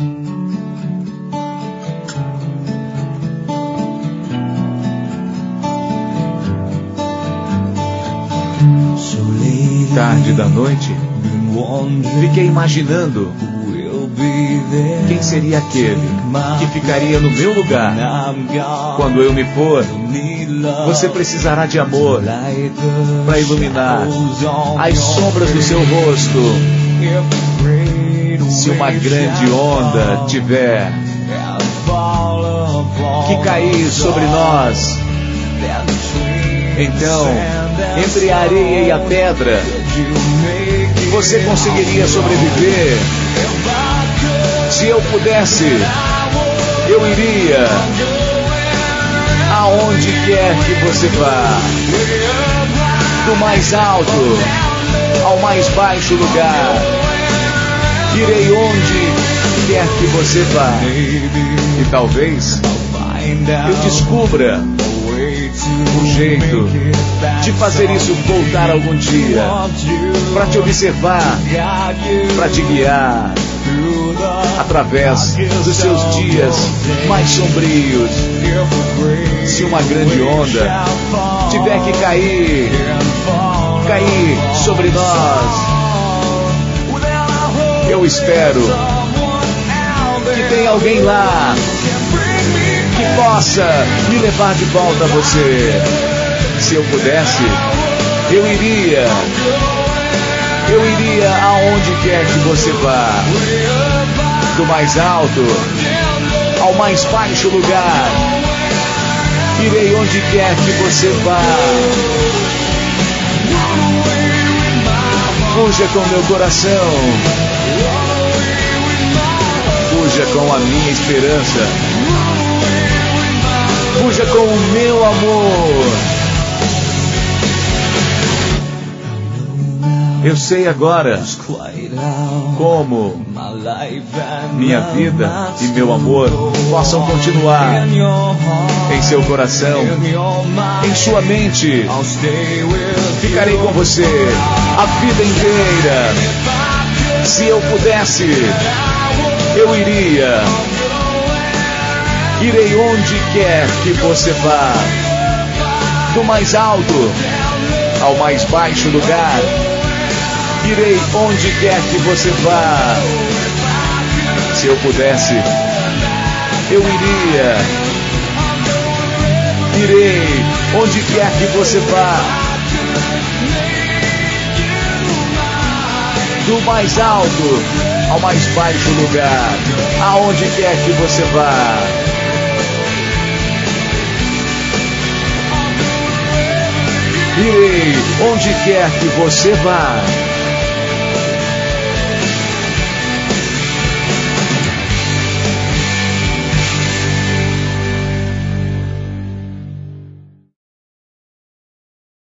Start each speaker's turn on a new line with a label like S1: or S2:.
S1: Tarde da noite, fiquei imaginando quem seria aquele que ficaria no meu lugar. Quando eu me for, você precisará de amor para iluminar as sombras do seu rosto. Se uma grande onda tiver que cair sobre nós, então, entre a areia e a pedra, você conseguiria sobreviver. Se eu pudesse, eu iria aonde quer que você vá, do mais alto ao mais baixo lugar. Irei onde quer que você vá. E talvez eu descubra um jeito de fazer isso voltar algum dia, para te observar, para te guiar através dos seus dias mais sombrios. Se uma grande onda tiver que cair sobre nós, eu espero que tenha alguém lá que possa me levar de volta a você. Se eu pudesse, eu iria aonde quer que você vá, do mais alto ao mais baixo lugar. Irei onde quer que você vá. Fuja com meu coração, fuja com a minha esperança, fuja com o meu amor. Eu sei agora como minha vida e meu amor possam continuar em seu coração, em sua mente. Ficarei com você a vida inteira. Se eu pudesse, eu irei onde quer que você vá, do mais alto ao mais baixo lugar. Irei onde quer que você vá. Se eu pudesse, eu irei onde quer que você vá, do mais alto ao mais baixo lugar. Aonde quer que você vá. Irei onde quer que você vá.